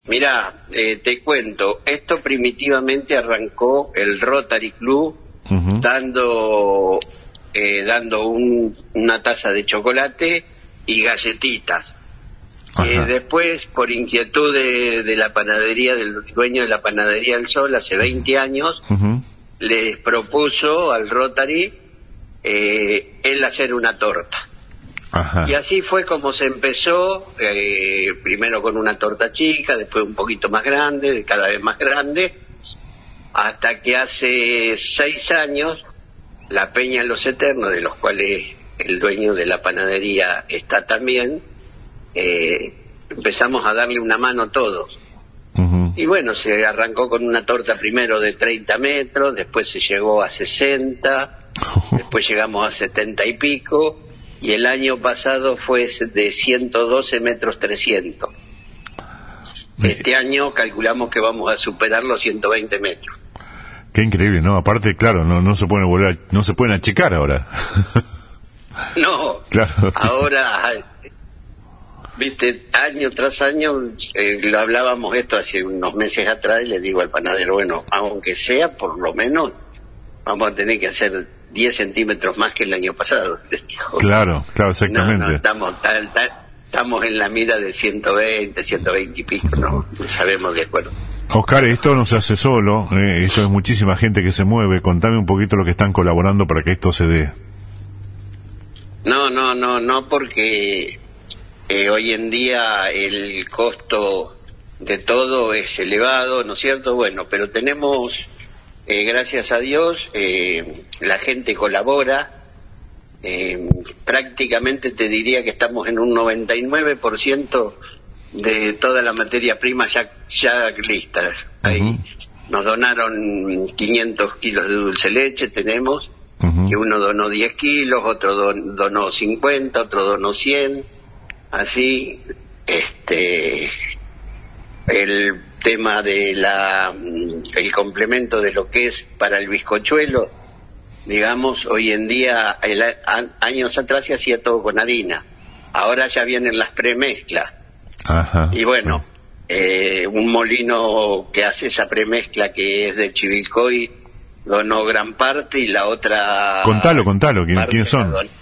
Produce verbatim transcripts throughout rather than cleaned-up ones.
Mirá, eh, te cuento, esto primitivamente arrancó el Rotary Club uh-huh. dando eh, dando un, una taza de chocolate y galletitas. Eh, después, por inquietud de, de la panadería, del dueño de la Panadería del Sol, hace veinte años, uh-huh. les propuso al Rotary eh, él hacer una torta. Ajá. Y así fue como se empezó, eh, primero con una torta chica, después un poquito más grande, de cada vez más grande, hasta que hace seis años, la Peña Los Eternos, de los cuales el dueño de la panadería está también, eh, empezamos a darle una mano todos. Uh-huh. Y bueno, se arrancó con una torta primero de treinta metros, después se llegó a sesenta, uh-huh. después llegamos a setenta y pico, y el año pasado fue de ciento doce metros trescientos. Este año calculamos que vamos a superar los ciento veinte metros. Qué increíble, ¿no? Aparte, claro, no no se pueden volver, a, no se pueden achicar ahora. No, claro. Ahora, viste, año tras año, eh, lo hablábamos esto hace unos meses atrás, y le digo al panadero, bueno, aunque sea por lo menos, vamos a tener que hacer diez centímetros más que el año pasado. Claro, claro, exactamente. No, no, estamos, tal, tal, estamos en la mira de ciento veinte, ciento veinte y pico, no, no sabemos de acuerdo. Oscar, esto no se hace solo, eh, esto es muchísima gente que se mueve. Contame un poquito lo que están colaborando para que esto se dé. No, no, no, no, porque eh, hoy en día el costo de todo es elevado, ¿no es cierto? Bueno, pero tenemos, eh, gracias a Dios, eh, la gente colabora. Eh, prácticamente te diría que estamos en un noventa y nueve por ciento de toda la materia prima ya, ya lista. Ahí uh-huh. nos donaron quinientos kilos de dulce leche, tenemos, uh-huh. que uno donó diez kilos, otro don, donó cincuenta, otro donó cien, así, este, el tema de la, el complemento de lo que es para el bizcochuelo, digamos, hoy en día, el, a, años atrás se hacía todo con harina, ahora ya vienen las premezclas. Ajá. Y bueno, eh, un molino que hace esa premezcla que es de Chivilcoy donó gran parte, y la otra... Contalo, contalo, ¿quién, ¿quiénes son? Don,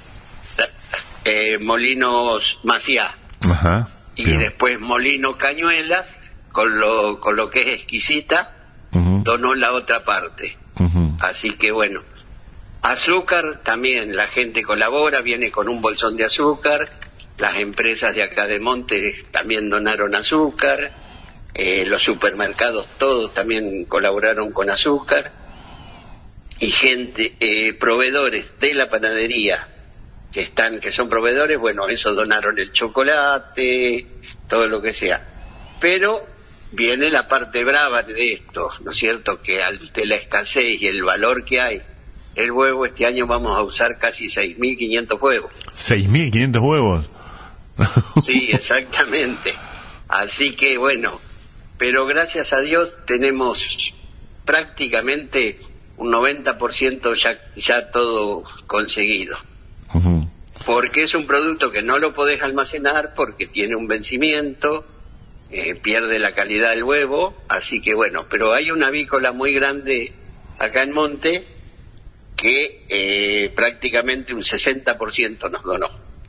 eh, Molinos Maciá. Ajá. Y bien. Después Molino Cañuelas, con lo, con lo que es exquisita, uh-huh. donó la otra parte. Uh-huh. Así que bueno, azúcar también, la gente colabora, viene con un bolsón de azúcar. Las empresas de acá de Montes también donaron azúcar, eh, los supermercados todos también colaboraron con azúcar, y gente, eh, proveedores de la panadería que están, que son proveedores, bueno, esos donaron el chocolate, todo lo que sea. Pero viene la parte brava de esto, ¿no es cierto? Que ante la escasez y el valor que hay, el huevo, este año vamos a usar casi seis mil quinientos huevos. ¿seis mil quinientos huevos? Sí, exactamente. Así que bueno, pero gracias a Dios tenemos prácticamente un noventa por ciento ya, ya todo conseguido. Uh-huh. Porque es un producto que no lo podés almacenar porque tiene un vencimiento, eh, pierde la calidad del huevo, así que bueno, pero hay una avícola muy grande acá en Monte que eh, prácticamente un sesenta por ciento nos donó.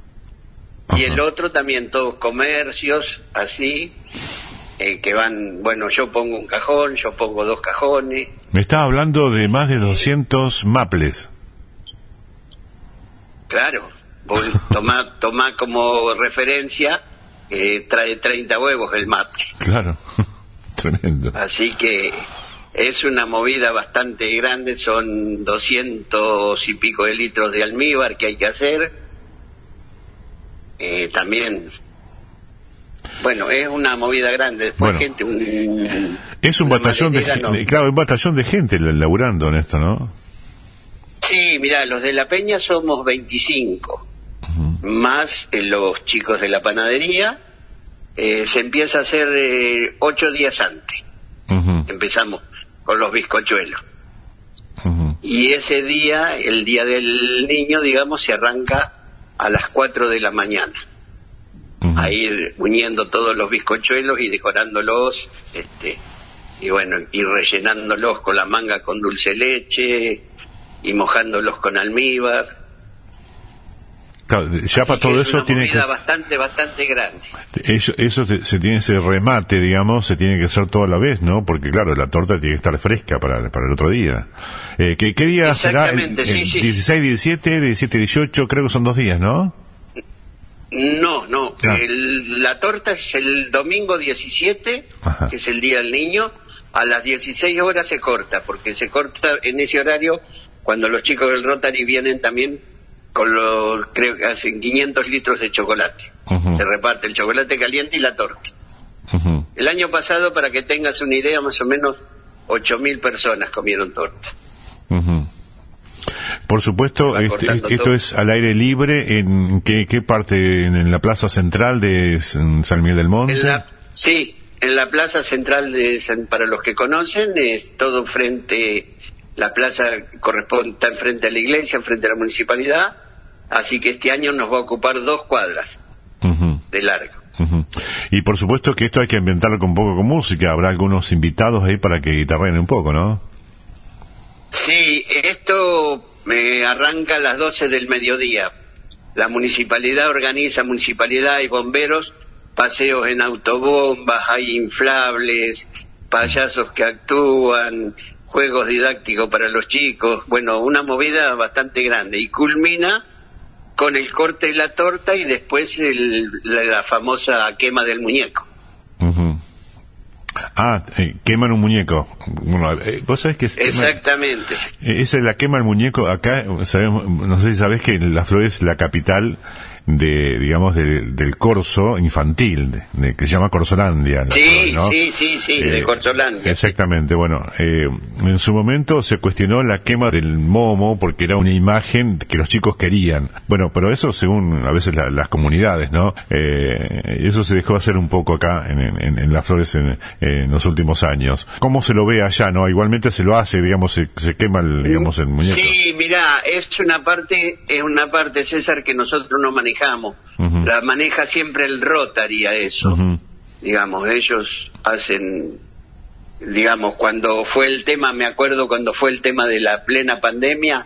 Y el otro también, todos comercios, así, eh, que van, bueno, yo pongo un cajón, yo pongo dos cajones. Me estaba hablando de más de doscientos maples. Claro, vos tomá, tomá como referencia, eh, trae treinta huevos el maple. Claro, tremendo. Así que es una movida bastante grande, son doscientos y pico de litros de almíbar que hay que hacer. Eh, también, bueno, es una movida grande. Después, bueno, gente, un, es un batallón de gente, no. Claro, un batallón de gente laburando en esto, ¿no? Sí, mirá, los de la Peña somos veinticinco, uh-huh. más eh, los chicos de la panadería. Eh, se empieza a hacer eh, ocho días antes. Uh-huh. Empezamos con los bizcochuelos. Uh-huh. Y ese día, el día del niño, digamos, se arranca a las cuatro de la mañana. uh-huh. a ir uniendo todos los bizcochuelos y decorándolos, este, y bueno, y rellenándolos con la manga con dulce leche y mojándolos con almíbar. Claro, ya para todo eso tiene que ser bastante, bastante grande. Eso, eso se, se tiene ese remate, digamos, se tiene que hacer toda la vez, ¿no? Porque claro, la torta tiene que estar fresca para, para el otro día. Eh, ¿qué, ¿Qué día será? El, el sí, sí. dieciséis, diecisiete, diecisiete, dieciocho, creo que son dos días, ¿no? No, no. Ah. El, la torta es el domingo diecisiete, Ajá. que es el Día del Niño. A las dieciséis horas se corta, porque se corta en ese horario cuando los chicos del Rotary vienen también con los, creo que hacen quinientos litros de chocolate. Uh-huh. Se reparte el chocolate caliente y la torta. Uh-huh. El año pasado, para que tengas una idea, más o menos ocho mil personas comieron torta. Uh-huh. Por supuesto, este, esto todo. Es al aire libre. ¿En qué, qué parte? ¿En, en la plaza central de San Miguel del Monte? En la, sí, en la plaza central de San, para los que conocen, es todo frente. La plaza corresponde, está enfrente a la iglesia, enfrente a la municipalidad, así que este año nos va a ocupar dos cuadras uh-huh. de largo. Uh-huh. Y por supuesto que esto hay que ambientarlo con un poco con música, habrá algunos invitados ahí para que guitarreen un poco, ¿no? Sí, esto eh, arranca a las doce del mediodía. La municipalidad organiza, municipalidad y bomberos, paseos en autobombas, hay inflables, payasos que actúan, juegos didácticos para los chicos, bueno, una movida bastante grande, y culmina con el corte de la torta y después el, la, la famosa quema del muñeco. Uh-huh. Ah, eh, queman un muñeco. Bueno, eh, vos sabés que es, exactamente. Eh, esa es la quema del muñeco. Acá sabemos, no sé si sabés que Las Flores es la capital de, digamos, de, del corso infantil, de, de, que se llama Corsolandia. Sí, Flores, ¿no? sí, sí, sí, eh, de Corsolandia. Exactamente, bueno, eh, en su momento se cuestionó la quema del momo porque era una imagen que los chicos querían. Bueno, pero eso según a veces la, las comunidades, ¿no? Eh, eso se dejó hacer un poco acá en, en, en Las Flores en, en los últimos años. ¿Cómo se lo ve allá, no? Igualmente se lo hace, digamos, se, se quema el, digamos, el muñeco. Sí, mirá, es una parte, es una parte, César, que nosotros no manejamos. Uh-huh. La maneja siempre el Rotary a eso. Uh-huh. Digamos, ellos hacen, digamos, cuando fue el tema, me acuerdo cuando fue el tema de la plena pandemia,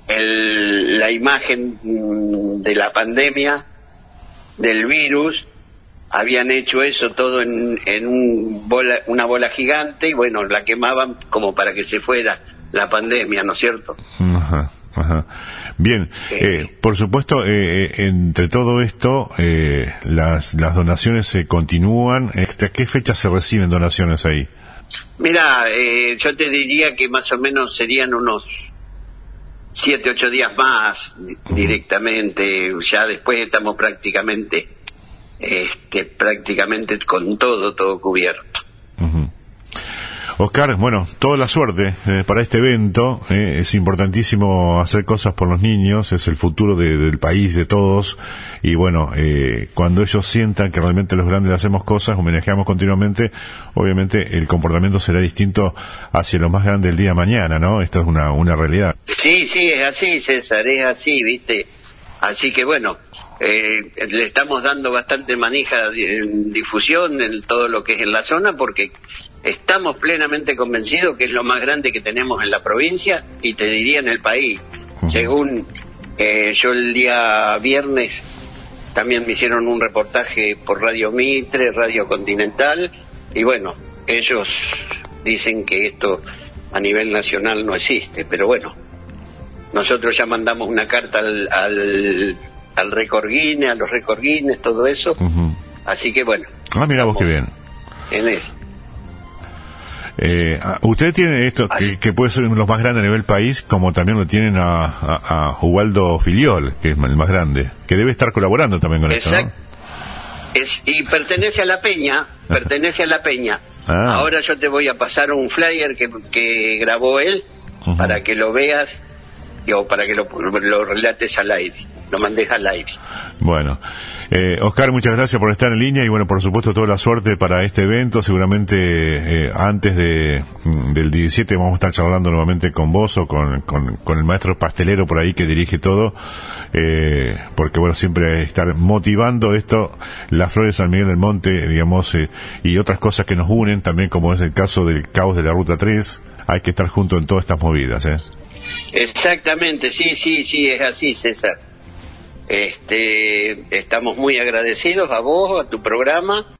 el, la imagen de la pandemia, del virus, habían hecho eso todo en, en un bola, una bola gigante y bueno, la quemaban como para que se fuera la pandemia, ¿no es cierto? Ajá, ajá. Bien, eh, por supuesto, eh, entre todo esto, eh, las, las donaciones se continúan. ¿Hasta qué fecha se reciben donaciones ahí? Mira, eh, yo te diría que más o menos serían unos siete, ocho días más uh-huh. directamente. Ya después estamos prácticamente, este, prácticamente con todo, todo cubierto. Uh-huh. Oscar, bueno, toda la suerte eh, para este evento. Eh, es importantísimo hacer cosas por los niños, es el futuro de, del país, de todos. Y bueno, eh, cuando ellos sientan que realmente los grandes hacemos cosas, homenajeamos continuamente, obviamente el comportamiento será distinto hacia lo más grande del día de mañana, ¿no? Esto es una, una realidad. Sí, sí, es así, César, es así, ¿viste? Así que bueno, eh, le estamos dando bastante manija de difusión en todo lo que es en la zona, porque estamos plenamente convencidos que es lo más grande que tenemos en la provincia y te diría en el país. Uh-huh. Según eh, yo el día viernes también me hicieron un reportaje por Radio Mitre, Radio Continental, y bueno, ellos dicen que esto a nivel nacional no existe, pero bueno, nosotros ya mandamos una carta al, al, al récord Guinness, a los récord Guinness, todo eso, uh-huh. Así que bueno. Ah, mira vos qué bien. En eso. Eh, usted tiene esto que, que puede ser uno de los más grandes a nivel país, como también lo tienen a, a, a Ubaldo Filiol, que es el más grande, que debe estar colaborando también con Exacto. esto, ¿no? Es, y pertenece a la Peña, pertenece a la Peña. Ah. Ahora yo te voy a pasar un flyer que, que grabó él, uh-huh. para que lo veas o para que lo, lo relates al aire, lo mandes al aire. Bueno, Eh, Oscar, muchas gracias por estar en línea y bueno, por supuesto toda la suerte para este evento. Seguramente eh, antes de del diecisiete vamos a estar charlando nuevamente con vos o con, con, con el maestro pastelero por ahí que dirige todo, eh, porque bueno, siempre estar motivando esto, las flores de San Miguel del Monte, digamos, eh, y otras cosas que nos unen también, como es el caso del caos de la Ruta tres, hay que estar juntos en todas estas movidas, ¿eh? Exactamente, sí, sí, sí, es así, César. Este, estamos muy agradecidos a vos, a tu programa.